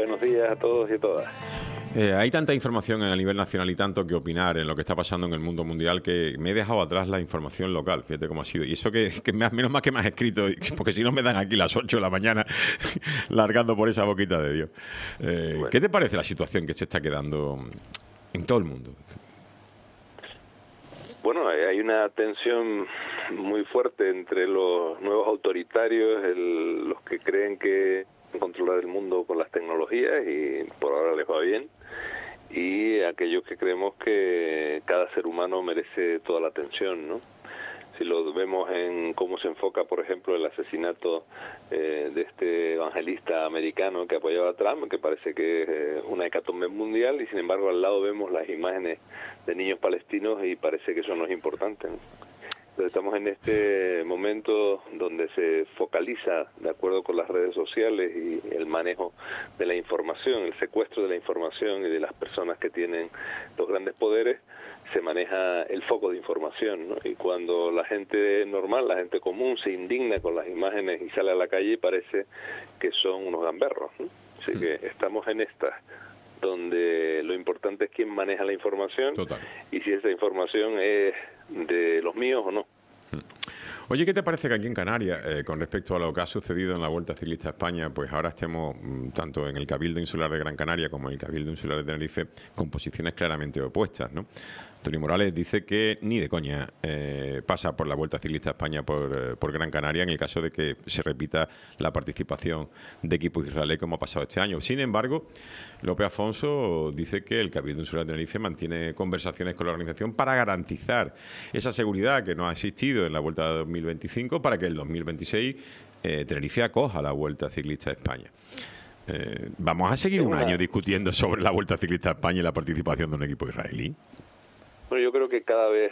Buenos días a todos y a todas. Hay tanta información a nivel nacional y tanto que opinar en lo que está pasando en el mundo mundial que me he dejado atrás la información local. Fíjate cómo ha sido. Y eso que menos mal que me has escrito, porque si no me dan aquí las 8 de la mañana largando por esa boquita de Dios. Bueno. ¿Qué te parece la situación que se está quedando en todo el mundo? Bueno, hay una tensión muy fuerte entre los nuevos autoritarios, los que creen que controlar el mundo con las tecnologías y por ahora les va bien, y aquellos que creemos que cada ser humano merece toda la atención, ¿no? Si lo vemos en cómo se enfoca, por ejemplo, el asesinato de este evangelista americano que apoyaba a Trump, que parece que es una hecatombe mundial, y sin embargo al lado vemos las imágenes de niños palestinos y parece que eso no es importante, ¿no? Entonces estamos en este momento donde se focaliza, de acuerdo con las redes sociales y el manejo de la información, el secuestro de la información y de las personas que tienen los grandes poderes, se maneja el foco de información, ¿no? Y cuando la gente normal, la gente común, se indigna con las imágenes y sale a la calle, parece que son unos gamberros, ¿no? Así que estamos en esta, donde lo importante es quién maneja la información. Total. Y si esa información es de los míos o no. Oye, ¿qué te parece que aquí en Canarias, con respecto a lo que ha sucedido en la Vuelta Ciclista a España, pues ahora estemos tanto en el Cabildo Insular de Gran Canaria como en el Cabildo Insular de Tenerife con posiciones claramente opuestas, ¿no? Antonio Morales dice que ni de coña pasa por la Vuelta Ciclista a España por Gran Canaria en el caso de que se repita la participación de equipos israelíes como ha pasado este año. Sin embargo, López Afonso dice que el Cabildo Insular de Tenerife mantiene conversaciones con la organización para garantizar esa seguridad que no ha existido en la Vuelta de 2025 para que el 2026 Tenerife acoja la Vuelta Ciclista a España. ¿Vamos a seguir un año discutiendo sobre la Vuelta Ciclista a España y la participación de un equipo israelí? Bueno, yo creo que cada vez,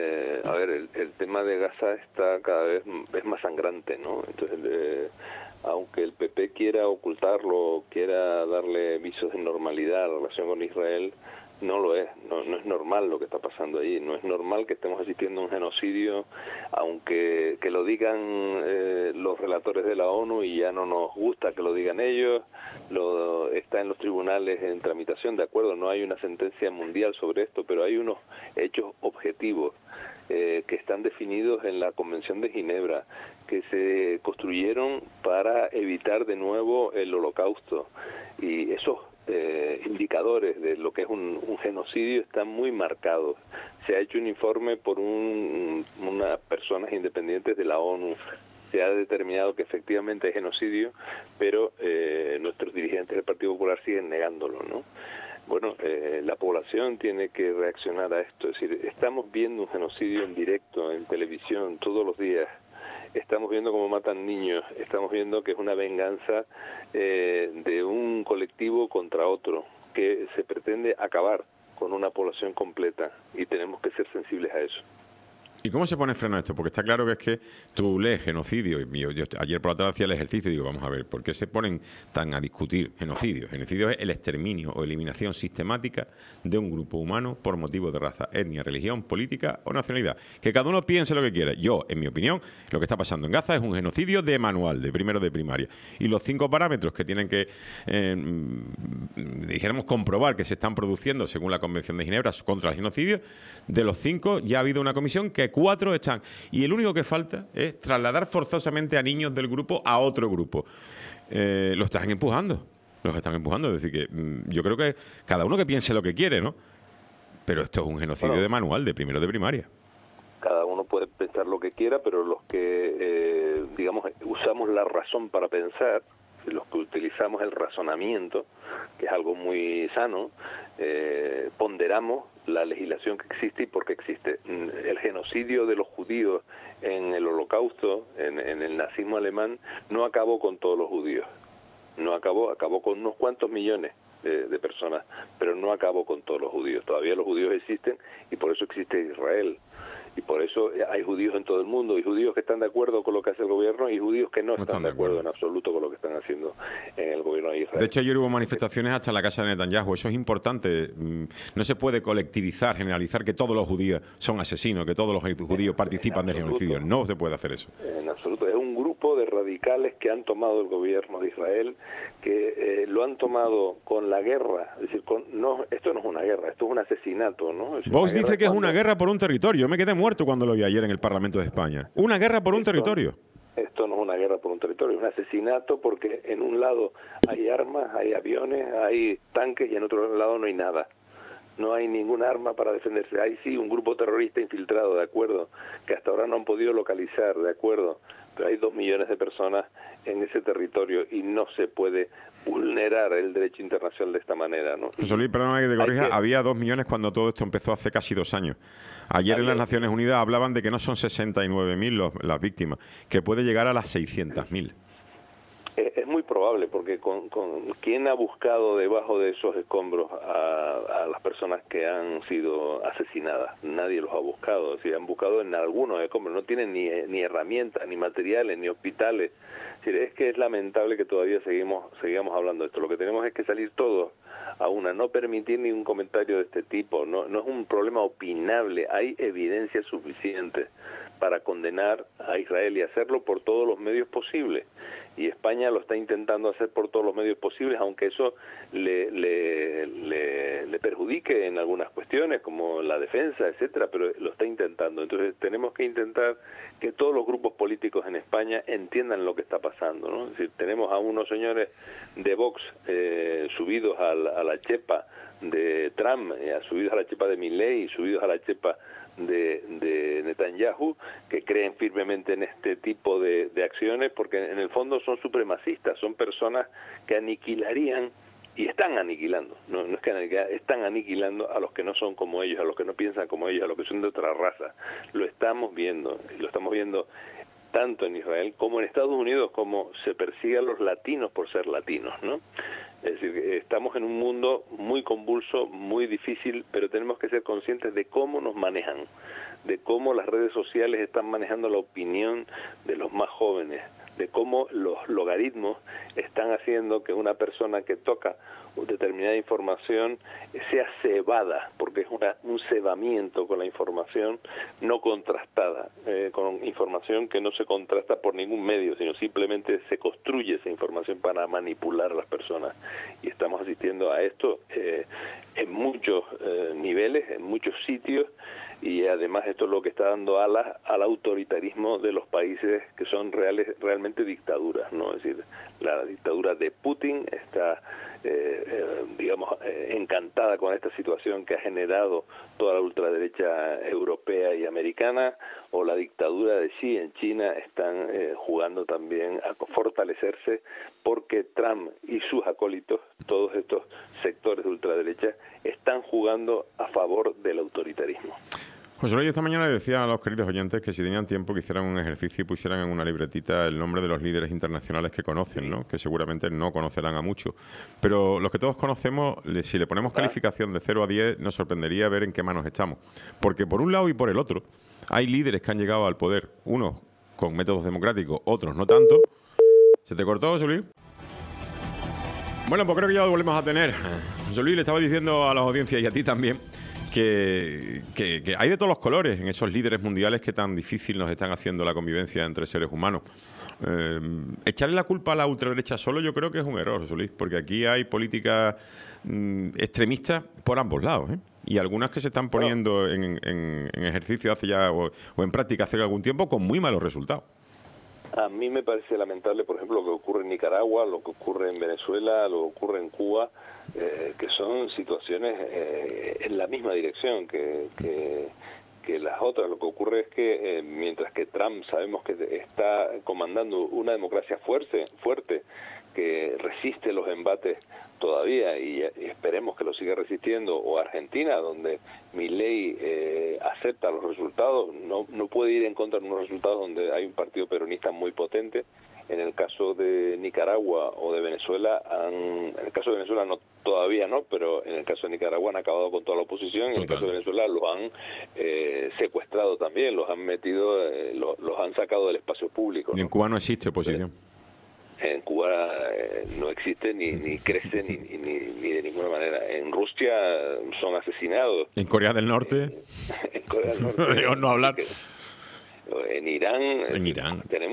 el tema de Gaza está cada vez es más sangrante, ¿no? Entonces, aunque el PP quiera ocultarlo, quiera darle visos de normalidad a la relación con Israel, no lo es, no es normal lo que está pasando allí, no es normal que estemos asistiendo a un genocidio, aunque que lo digan los relatores de la ONU y ya no nos gusta que lo digan ellos, está en los tribunales en tramitación, de acuerdo, no hay una sentencia mundial sobre esto, pero hay unos hechos objetivos que están definidos en la Convención de Ginebra, que se construyeron para evitar de nuevo el Holocausto, y esos indicadores de lo que es un genocidio están muy marcados. Se ha hecho un informe por unas personas independientes de la ONU, se ha determinado que efectivamente hay genocidio, pero nuestros dirigentes del Partido Popular siguen negándolo, ¿no? Bueno, la población tiene que reaccionar a esto, es decir, estamos viendo un genocidio en directo, en televisión, todos los días. Estamos viendo cómo matan niños, estamos viendo que es una venganza de un colectivo contra otro, que se pretende acabar con una población completa y tenemos que ser sensibles a eso. ¿Y cómo se pone freno a esto? Porque está claro que es que tú lees genocidio, y yo ayer por la tarde hacía el ejercicio y digo, vamos a ver, ¿por qué se ponen tan a discutir genocidio? Genocidio es el exterminio o eliminación sistemática de un grupo humano por motivos de raza, etnia, religión, política o nacionalidad. Que cada uno piense lo que quiera. Yo, en mi opinión, lo que está pasando en Gaza es un genocidio de manual, de primero de primaria. Y los 5 parámetros que tienen que, dijéramos, comprobar que se están produciendo según la Convención de Ginebra contra el genocidio, de los 5 ya ha habido una comisión que 4 están. Y el único que falta es trasladar forzosamente a niños del grupo a otro grupo. Los están empujando. Es decir, que yo creo que cada uno que piense lo que quiere, ¿no? Pero esto es un genocidio de manual, de primero de primaria. Cada uno puede pensar lo que quiera, pero los que, digamos, usamos la razón para pensar, los que utilizamos el razonamiento, que es algo muy sano, ponderamos la legislación que existe y por qué existe. El genocidio de los judíos en el Holocausto, en el nazismo alemán, no acabó con todos los judíos. No acabó con unos cuantos millones de personas, pero no acabó con todos los judíos. Todavía los judíos existen y por eso existe Israel. Y por eso hay judíos en todo el mundo, y judíos que están de acuerdo con lo que hace el gobierno y judíos que no están de acuerdo en absoluto con lo que están haciendo en el gobierno de Israel. De hecho, ayer hubo manifestaciones hasta en la casa de Netanyahu. Eso es importante. No se puede colectivizar, generalizar que todos los judíos son asesinos, que todos los judíos participan del genocidio. No se puede hacer eso. En absoluto. Es un grupo de radicales que han tomado el gobierno de Israel, que lo han tomado con la guerra, es decir, esto no es una guerra, esto es un asesinato, ¿no? Vox dice que es una guerra por un territorio. Yo me quedé muerto cuando lo vi ayer en el Parlamento de España. Una guerra por un territorio. Esto no es una guerra por un territorio, es un asesinato porque en un lado hay armas, hay aviones, hay tanques y en otro lado no hay nada. No hay ningún arma para defenderse. Hay sí un grupo terrorista infiltrado, de acuerdo, que hasta ahora no han podido localizar, de acuerdo, pero hay 2 millones de personas en ese territorio y no se puede vulnerar el derecho internacional de esta manera, ¿no? José Luis, perdóname que te corrija, había 2 millones cuando todo esto empezó hace casi 2 años. Ayer en las Naciones Unidas hablaban de que no son 69.000 las víctimas, que puede llegar a las 600.000. Es muy probable, porque con ¿quién ha buscado debajo de esos escombros a las personas que han sido asesinadas? Nadie los ha buscado, si han buscado en algunos escombros, no tienen ni herramientas, ni materiales, ni hospitales. Es que es lamentable que todavía sigamos hablando de esto. Lo que tenemos es que salir todos a una, no permitir ningún comentario de este tipo, no es un problema opinable, hay evidencia suficiente para condenar a Israel y hacerlo por todos los medios posibles. Y España lo está intentando hacer por todos los medios posibles, aunque eso le perjudique en algunas cuestiones, como la defensa, etcétera, pero lo está intentando. Entonces tenemos que intentar que todos los grupos políticos en España entiendan lo que está pasando, ¿no? Es decir, tenemos a unos señores de Vox subidos a la chepa de Trump, subidos a la chepa de Milei, subidos a la chepa de Netanyahu, que creen firmemente en este tipo de acciones, porque en el fondo son supremacistas, son personas que aniquilarían y están aniquilando, no es que están aniquilando a los que no son como ellos, a los que no piensan como ellos, a los que son de otra raza. Lo estamos viendo tanto en Israel como en Estados Unidos, como se persigue a los latinos por ser latinos, ¿no? Es decir, estamos en un mundo muy convulso, muy difícil, pero tenemos que ser conscientes de cómo nos manejan, de cómo las redes sociales están manejando la opinión de los más jóvenes, de cómo los logaritmos están haciendo que una persona que toca determinada información sea cebada, porque es un cebamiento con la información no contrastada, con información que no se contrasta por ningún medio, sino simplemente se construye esa información para manipular a las personas. Y estamos asistiendo a esto en muchos niveles, en muchos sitios, y además esto es lo que está dando alas al autoritarismo de los países que son realmente dictaduras, ¿no? Es decir, la dictadura de Putin está encantada con esta situación que ha generado toda la ultraderecha europea y americana, o la dictadura de Xi en China están jugando también a fortalecerse, porque Trump y sus acólitos, todos estos sectores de ultraderecha, están jugando a favor del autoritarismo. José Luis, esta mañana le decía a los queridos oyentes que si tenían tiempo que hicieran un ejercicio y pusieran en una libretita el nombre de los líderes internacionales que conocen, ¿no? Que seguramente no conocerán a muchos. Pero los que todos conocemos, si le ponemos calificación de 0 a 10, nos sorprendería ver en qué manos estamos. Porque por un lado y por el otro, hay líderes que han llegado al poder, unos con métodos democráticos, otros no tanto. ¿Se te cortó, José Luis? Bueno, pues creo que ya lo volvemos a tener. José Luis, le estaba diciendo a las audiencias y a ti también que hay de todos los colores en esos líderes mundiales que tan difícil nos están haciendo la convivencia entre seres humanos. Echarle la culpa a la ultraderecha solo yo creo que es un error, José Luis, porque aquí hay políticas extremistas por ambos lados, ¿eh? Y algunas que se están poniendo en ejercicio hace ya o en práctica hace algún tiempo con muy malos resultados. A mí me parece lamentable, por ejemplo, lo que ocurre en Nicaragua, lo que ocurre en Venezuela, lo que ocurre en Cuba, que son situaciones en la misma dirección que las otras. Lo que ocurre es que mientras que Trump sabemos que está comandando una democracia fuerte, que resiste los embates todavía y esperemos que lo siga resistiendo, o Argentina, donde Milei acepta los resultados, no puede ir en contra de unos resultados donde hay un partido peronista muy potente. En el caso de Nicaragua o de Venezuela, en el caso de Venezuela todavía no, pero en el caso de Nicaragua han acabado con toda la oposición. En el caso de Venezuela los han secuestrado también, los han metido, los han sacado del espacio público, ¿no? Y en Cuba no existe oposición. En Cuba no existe ni crece ni de ninguna manera. En Rusia son asesinados. En Corea del Norte. En Corea del Norte. No hablar. En Irán tenemos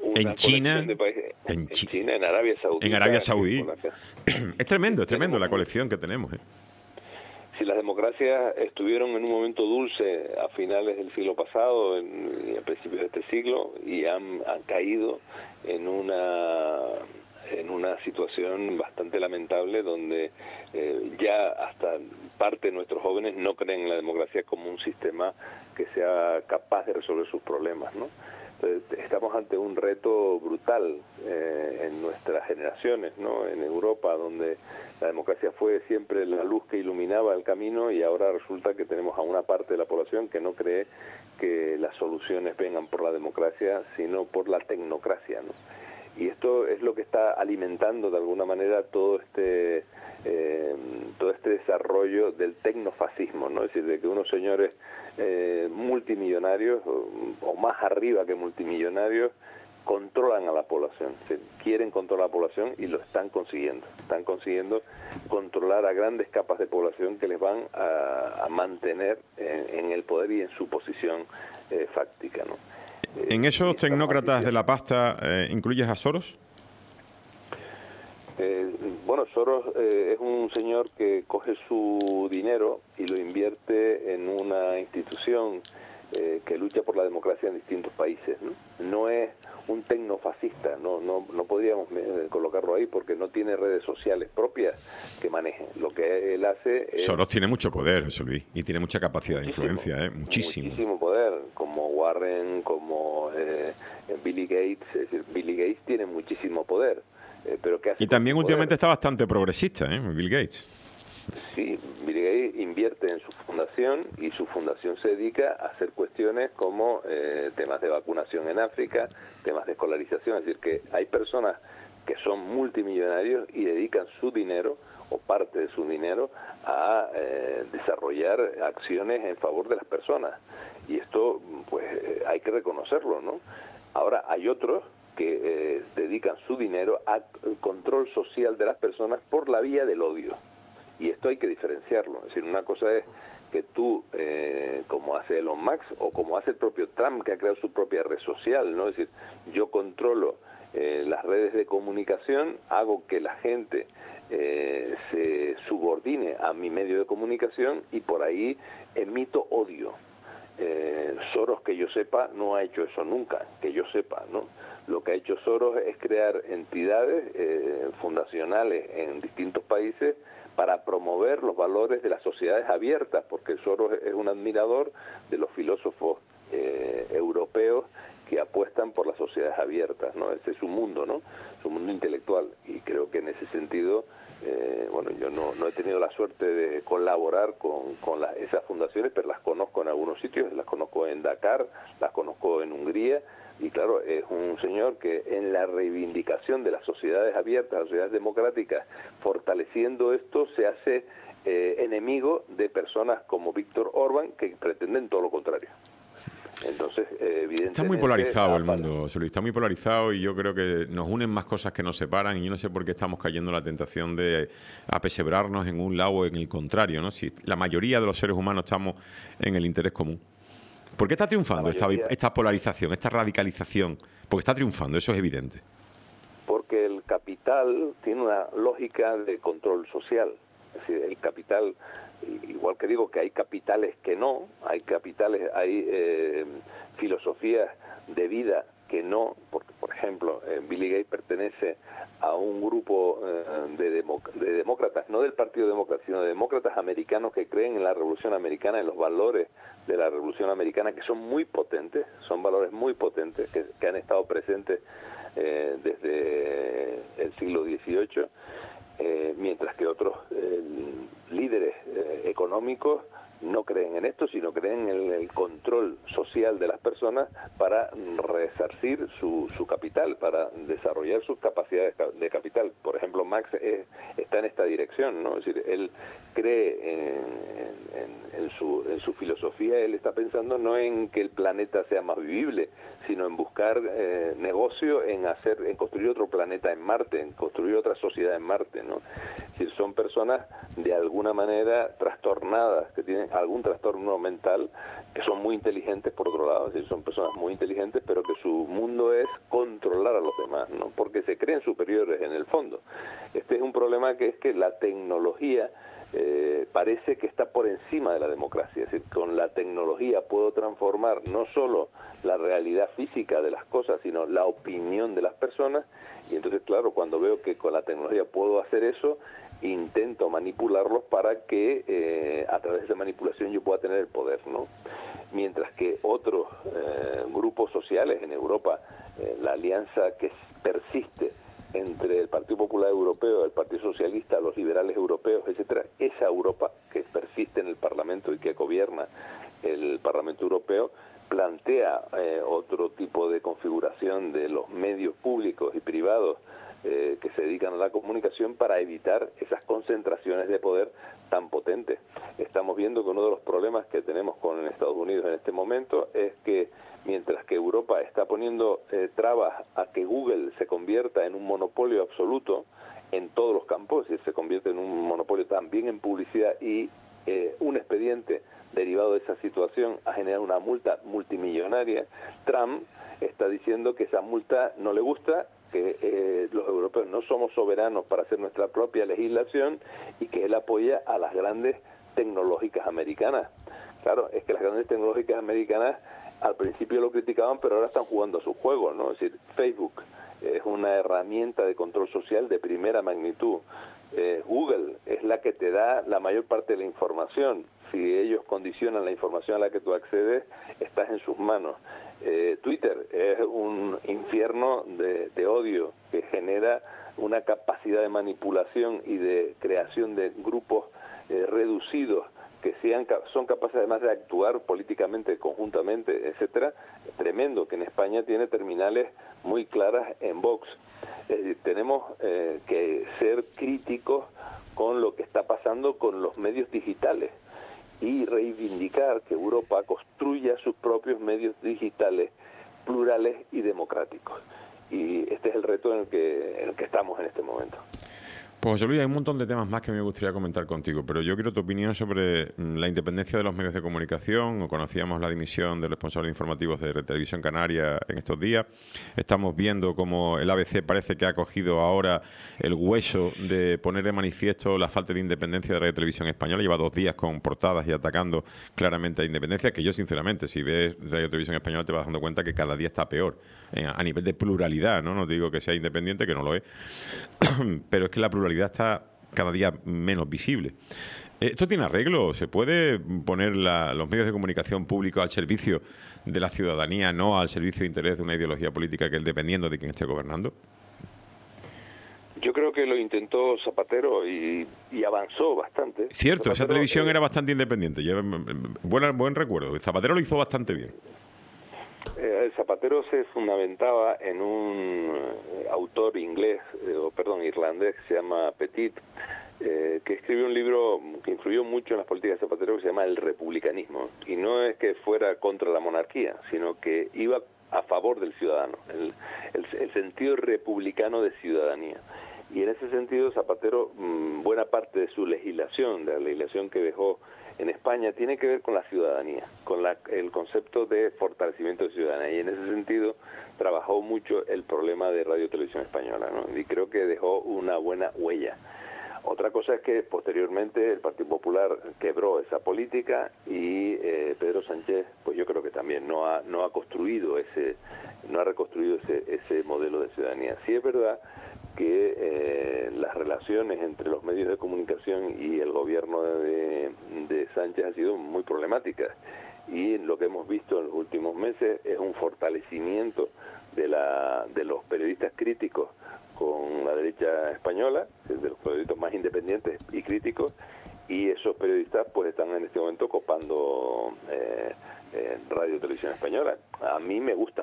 en China, de países, en China, en Arabia Saudí. En Arabia Saudí. Es tremendo la colección que tenemos. Si las democracias estuvieron en un momento dulce a finales del siglo pasado y a principios de este siglo y han caído en una situación bastante lamentable donde ya hasta parte de nuestros jóvenes no creen en la democracia como un sistema que sea capaz de resolver sus problemas, ¿no? Entonces, estamos ante un reto brutal en nuestras generaciones, ¿no? En Europa, donde la democracia fue siempre la luz que iluminaba el camino, y ahora resulta que tenemos a una parte de la población que no cree que las soluciones vengan por la democracia, sino por la tecnocracia, ¿no? Y esto es lo que está alimentando de alguna manera todo este desarrollo del tecnofascismo, ¿no? Es decir, de que unos señores multimillonarios o más arriba que multimillonarios controlan a la población, quieren controlar a la población y lo están consiguiendo controlar a grandes capas de población que les van a mantener en el poder y en su posición fáctica, ¿no? ¿En esos tecnócratas de la pasta incluyes a Soros? Bueno, Soros es un señor que coge su dinero y lo invierte en una institución que lucha por la democracia en distintos países, ¿no? No es un tecnofascista, no podríamos colocarlo ahí porque no tiene redes sociales propias que maneje. Lo que él hace es... Soros tiene mucho poder, José Luis, y tiene mucha capacidad de influencia, muchísimo poder, como Warren, como Billy Gates. Es decir, Billy Gates tiene muchísimo poder. Pero ¿qué hace? Y también últimamente está bastante progresista, Bill Gates. Sí, Bill Gates invierte en su fundación y su fundación se dedica a hacer cuestiones como temas de vacunación en África, temas de escolarización. Es decir, que hay personas que son multimillonarios y dedican su dinero o parte de su dinero a desarrollar acciones en favor de las personas. Y esto, pues, hay que reconocerlo, ¿no? Ahora, hay otros que dedican su dinero al control social de las personas por la vía del odio. Y esto hay que diferenciarlo. Es decir, una cosa es que tú, como hace Elon Musk o como hace el propio Trump, que ha creado su propia red social, ¿no? Es decir, yo controlo las redes de comunicación, hago que la gente se subordine a mi medio de comunicación y por ahí emito odio. Soros, que yo sepa, no ha hecho eso nunca, que yo sepa, ¿no? Lo que ha hecho Soros es crear entidades fundacionales en distintos países para promover los valores de las sociedades abiertas, porque Soros es un admirador de los filósofos europeos que apuestan por las sociedades abiertas, ¿no? Ese es su mundo, ¿no? Su mundo intelectual. Y creo que en ese sentido, bueno, yo no he tenido la suerte de colaborar con esas fundaciones, pero las conozco en algunos sitios, las conozco en Dakar, las conozco en Hungría. Y claro, es un señor que en la reivindicación de las sociedades abiertas, las sociedades democráticas, fortaleciendo esto, se hace enemigo de personas como Víctor Orbán, que pretenden todo lo contrario. Entonces, evidentemente... Está muy polarizado el mundo, José Luis, está muy polarizado y yo creo que nos unen más cosas que nos separan y yo no sé por qué estamos cayendo en la tentación de apesebrarnos en un lado o en el contrario, ¿no? Si la mayoría de los seres humanos estamos en el interés común. ¿Por qué está triunfando esta polarización, esta radicalización? Porque está triunfando, eso es evidente. Porque el capital tiene una lógica de control social. Es decir, el capital, igual que digo que hay capitales que no, hay filosofías de vida que no, porque por ejemplo Billy Gates pertenece a un grupo de demócratas, no del Partido Demócrata, sino de demócratas americanos que creen en la Revolución Americana, en los valores de la Revolución Americana, que son muy potentes, son valores muy potentes, que han estado presentes desde el siglo XVIII, mientras que otros líderes económicos no creen en esto, sino creen en el control social de las personas para resarcir su capital, para desarrollar sus capacidades de capital. Por ejemplo, Marx está en esta dirección, ¿no? Es decir, él cree en su filosofía, él está pensando no en que el planeta sea más vivible, sino en buscar negocio, en construir otro planeta en Marte, en construir otra sociedad en Marte, ¿no? Es decir, son personas de alguna manera trastornadas, que tienen algún trastorno mental, que son muy inteligentes por otro lado, es decir, son personas muy inteligentes, pero que su mundo es controlar a los demás, ¿no? Porque se creen superiores en el fondo. Este es un problema, que es que la tecnología parece que está por encima de la democracia. Es decir, con la tecnología puedo transformar no solo la realidad física de las cosas, sino la opinión de las personas, y entonces, claro, cuando veo que con la tecnología puedo hacer eso, intento manipularlos para que a través de esa manipulación yo pueda tener el poder, ¿no? Mientras que otros grupos sociales en Europa, la alianza que persiste entre el Partido Popular Europeo, el Partido Socialista, los liberales europeos, etcétera, esa Europa que persiste en el Parlamento y que gobierna el Parlamento Europeo, plantea otro tipo de configuración de los medios públicos y privados que se dedican a la comunicación para evitar esas concentraciones de poder tan potentes. Estamos viendo que uno de los problemas que tenemos con Estados Unidos en este momento es que mientras que Europa está poniendo trabas a que Google se convierta en un monopolio absoluto en todos los campos, y se convierte en un monopolio también en publicidad, y un expediente derivado de esa situación ha generado una multa multimillonaria, Trump está diciendo que esa multa no le gusta, que los europeos no somos soberanos para hacer nuestra propia legislación, y que él apoya a las grandes tecnológicas americanas. Claro, es que las grandes tecnológicas americanas al principio lo criticaban, pero ahora están jugando a sus juegos, ¿no? Es decir, Facebook es una herramienta de control social de primera magnitud. Google es la que te da la mayor parte de la información. Si ellos condicionan la información a la que tú accedes, estás en sus manos. Twitter es un infierno de odio que genera una capacidad de manipulación y de creación de grupos reducidos que son capaces además de actuar políticamente, conjuntamente, etcétera. Tremendo, que en España tiene terminales muy claras en Vox. Es decir, tenemos que ser críticos con lo que está pasando con los medios digitales y reivindicar que Europa construya sus propios medios digitales plurales y democráticos. Y este es el reto en el que estamos en este momento. Pues José Luis, hay un montón de temas más que me gustaría comentar contigo, pero yo quiero tu opinión sobre la independencia de los medios de comunicación. Conocíamos la dimisión del responsable de informativos de Televisión Canaria en estos días. Estamos viendo cómo el ABC parece que ha cogido ahora el hueso de poner de manifiesto la falta de independencia de Radio Televisión Española. Lleva 2 días con portadas y atacando claramente a independencia, que yo sinceramente, si ves Radio Televisión Española te vas dando cuenta que cada día está peor a nivel de pluralidad, ¿no? No digo que sea independiente, que no lo es, pero es que la pluralidad está cada día menos visible. ¿Esto tiene arreglo? ¿Se puede poner los medios de comunicación públicos al servicio de la ciudadanía, no al servicio de interés de una ideología política que es dependiendo de quién esté gobernando? Yo creo que lo intentó Zapatero y avanzó bastante. Cierto, Zapatero, esa televisión era bastante independiente. Buen recuerdo. Zapatero lo hizo bastante bien. Zapatero se fundamentaba en un autor irlandés, que se llama Petit, que escribió un libro que influyó mucho en las políticas de Zapatero, que se llama El Republicanismo. Y no es que fuera contra la monarquía, sino que iba a favor del ciudadano, el sentido republicano de ciudadanía. Y en ese sentido Zapatero, buena parte de su legislación, de la legislación que dejó en España, tiene que ver con la ciudadanía, con el concepto de fortalecimiento de ciudadanía. Y en ese sentido trabajó mucho el problema de Radio Televisión Española, ¿no? Y creo que dejó una buena huella. Otra cosa es que posteriormente el Partido Popular quebró esa política y Pedro Sánchez, pues yo creo que también no ha reconstruido ese modelo de ciudadanía. Sí es verdad que las relaciones entre los medios de comunicación y el gobierno de Sánchez han sido muy problemáticas, y lo que hemos visto en los últimos meses es un fortalecimiento de los periodistas críticos con la derecha española, de los periodistas más independientes y críticos, y esos periodistas pues están en este momento copando Radio Televisión Española. A mí me gustan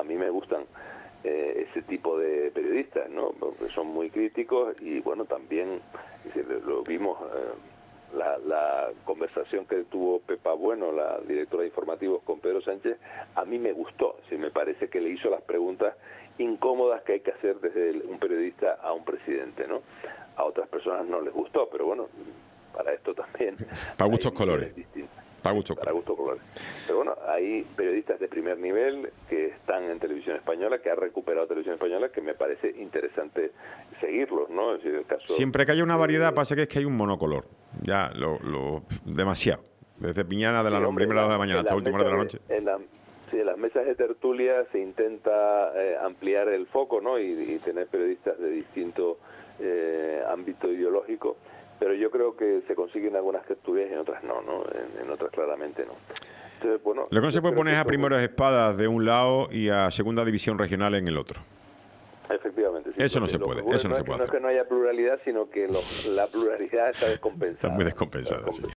ese tipo de periodistas, ¿no? Porque son muy críticos y bueno, también lo vimos, la conversación que tuvo Pepa Bueno, la directora de informativos, con Pedro Sánchez, a mí me gustó. Sí, me parece que le hizo las preguntas incómodas que hay que hacer desde un periodista a un presidente, ¿no? A otras personas no les gustó, pero bueno, para esto también. Para gustos hay colores. distintas. Para gustos Para colores. gustos colores. Pero bueno, hay periodistas de primer nivel que están en Televisión Española, que ha recuperado Televisión Española, que me parece interesante seguirlos, ¿no? Es decir, el caso, Siempre que haya una variedad pasa que es que hay un monocolor. Ya, demasiado. Desde Piñana de la primera hora de la mañana hasta última hora de la noche. En las mesas de tertulia se intenta ampliar el foco, ¿no? Y tener periodistas de distinto ámbito ideológico, pero yo creo que se consiguen algunas tertulias y en otras no, ¿no? En otras claramente no. Entonces, bueno, Lo que no se puede poner es a primeras espadas de un lado y a segunda división regional en el otro. Efectivamente. Sí, eso no se puede, eso no se puede hacer. No es que no haya pluralidad, sino que la pluralidad está descompensada. Está muy descompensada, sí.